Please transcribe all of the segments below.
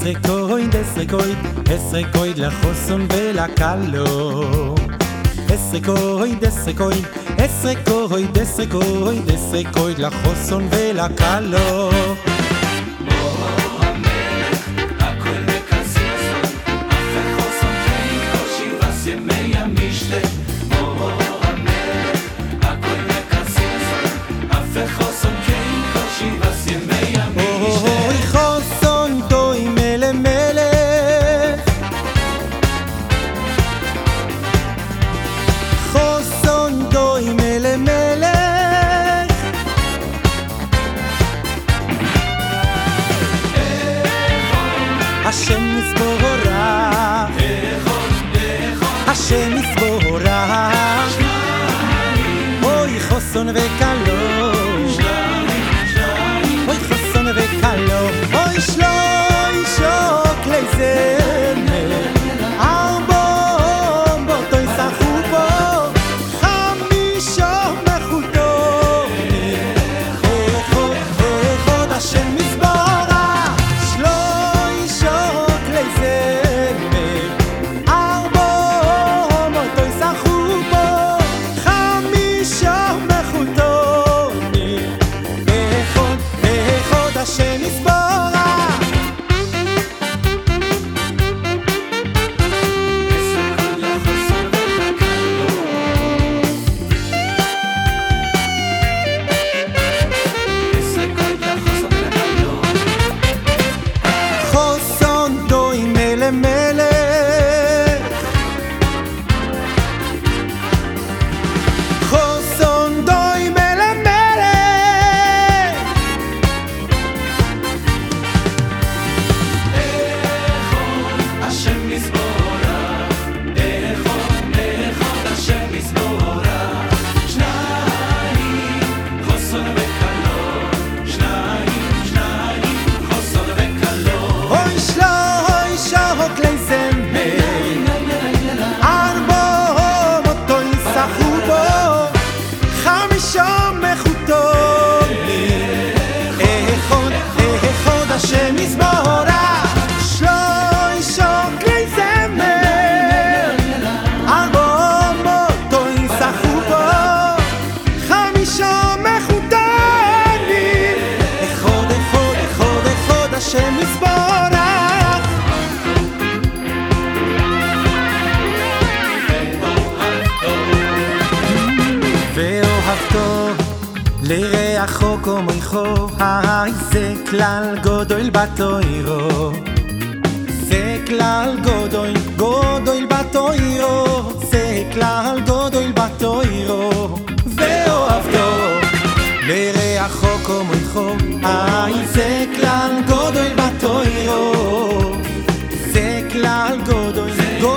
esrekoid לחוסון ולקלו esrekoid לחוסון ולקלו השם יסבורך, השם יסבורך, אוי חוסון וקלו, אוי חוסון וקלו, אוי שלוי שוק לזמר, ארבום באותו יסחו בו, חמישו מחותו, אחד השם לרעך כמוך, זה כלל גדול בתורה, זה כלל גדול בתורה, זה כלל גדול בתורה, ואוהבתו לרעך כמוך, זה כלל גדול בתורה, זה כלל גדול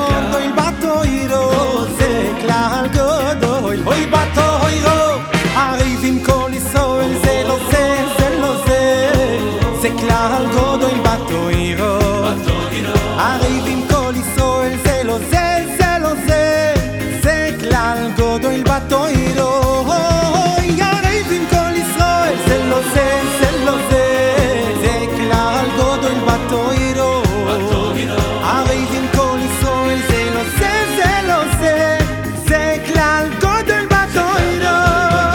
בתורה, זה כלל גדול בתורה, ערבים כל ישראל זה לא זה, זה לא זה, זה כלל גדול בתורה, ערבים כל ישראל זה לא זה, זה לא זה, זה כלל גדול בתורה, ערבים כל ישראל זה לא זה, זה לא זה, זה כלל גדול בתורה, ערבים כל ישראל זה לא זה, זה לא זה, זה כלל גדול בתורה.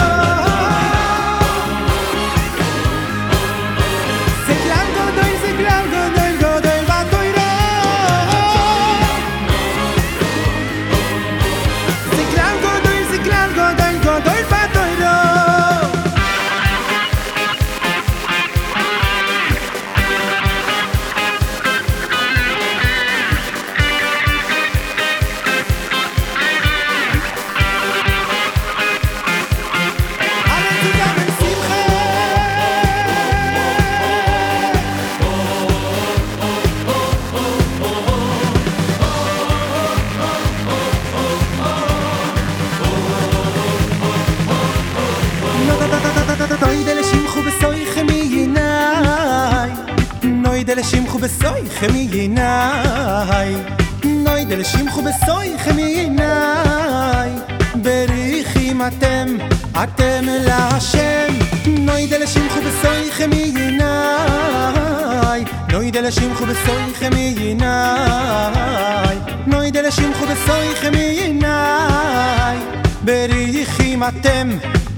לשמחו בסויכם ייני, נוידה לשמחו בסויכם ייני, בריחים אתם להשם, נוידה לשמחו בסויכם ייני, Noi de la shimchu besoy khemiyinai Noi de la shimchu besoy khemiyinai Berichim atem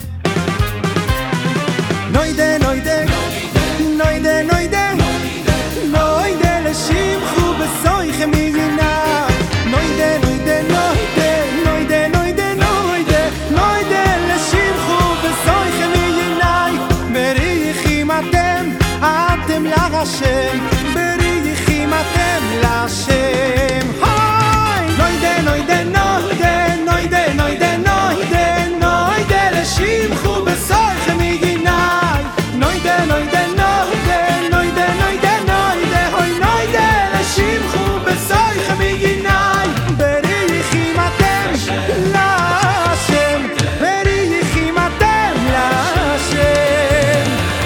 Noi de Noi de Noi de Noi de Noi de la shimchu besoy khemiyinai Noi de Noi de Noi de Noi de Noi de Noi de Noi de la shimchu besoy khemiyinai Berichim atem Atem la Hashem Berichim atem la Hashem Hai Noi de Noi de Noi de Noi de Noi de Noi de Noi de la shimchu besoy khemiyinai Noi de Noi de Noi de Noi de Noi de Noi de Hoi Noi de la shimchu besoy khemiyinai Berichim atem la Hashem Berichim atem la Hashem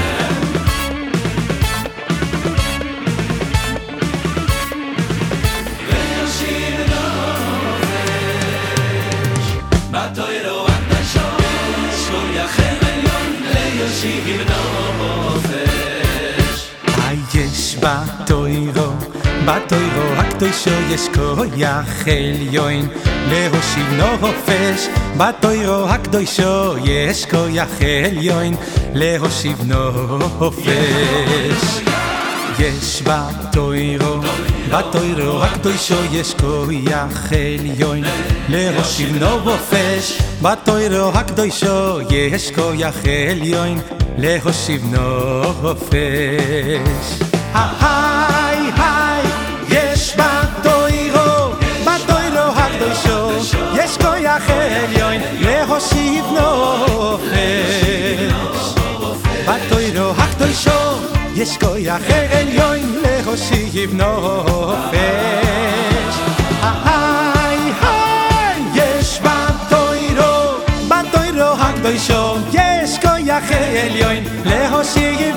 יש בתוירו הקדושו יש כוח עליון להושיב נופש בתוירו הקדושו יש כוח עליון להושיב נופש יש בתוירו הקדושו יש כוח עליון להושיב נופש בתוירו הקדושו יש כוח עליון להושיב נופש היי היי יש בתוירו הקדושו יש כוח עליון להושיב נופש בתוירו הקדושו יש כוח עליון להושיב נופש היי היי יש בתוירו הקדושו יש כוח עליון להושיב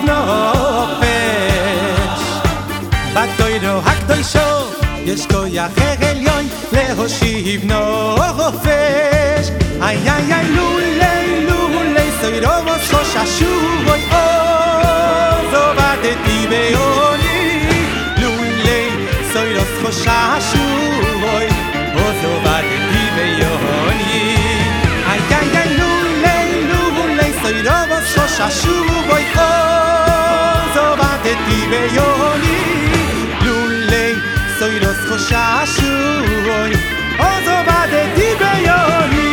נופש בתוירו הקדושו יש כוח עליון להושיב נופש איי איי איי לולי לולי סוירו ושוששו אוי עוז עובדתי ביוני לולי סוירו ושוששו אוי עוז עובדתי ביוני איי איי איי לולי לולי סוירו ושוששו אוי עוז עובדתי ביוני Soy los Joshashuoy Ozo badeti beyoni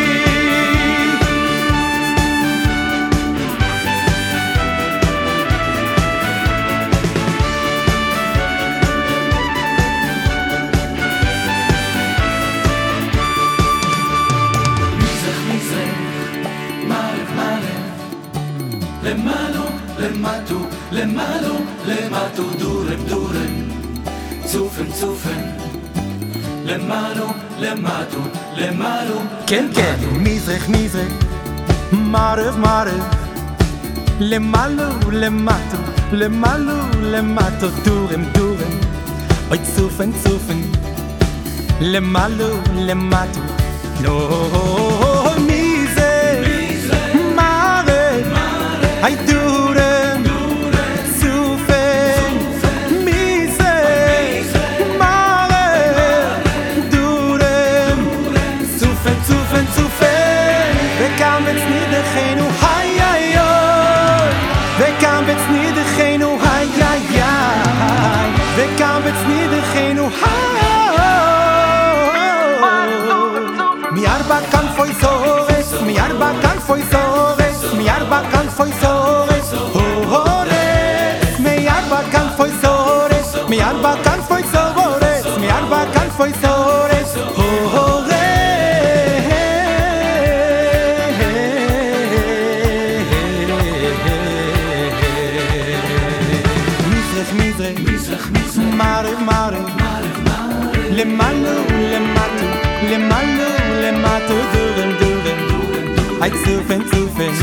Mizrach Mizrach Marev Marev Lemalo Lematu Lemalo Lematu Durem Durem צופן צופן למעלו למטו למעלו כן כן מזרח מזרח מערב מערב למעלו למטו למעלו למטו דורם דורם אוי צופן צופן למעלו למטו לא מזרח מערב אי דורם Kam ets nidechenu hay ay ay Ve kam ets nidechenu hay ay ay Ve kam ets nidechenu hay Mi arba kan foi sores Mi arba kan foi sores Mi arba kan foi sores Hores Mi arba kan foi sores Mi arba kan foi sores Mi arba kan foi sores Hores Marev Marev Lemalo Lematu Lemalo Lematu Durem Durem Ay Zufen Zufen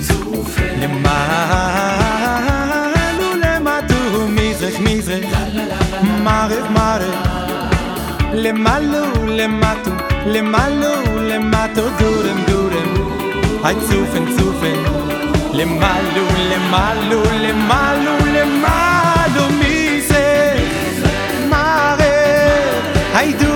Lemalo Lematu Mizrach Mizrach Marev Marev Lemalo Lematu Lemalo Lematu Durem Durem Ay Zufen Zufen Lemalo Lemalo Lemalo Lemalo Mizrach היי דו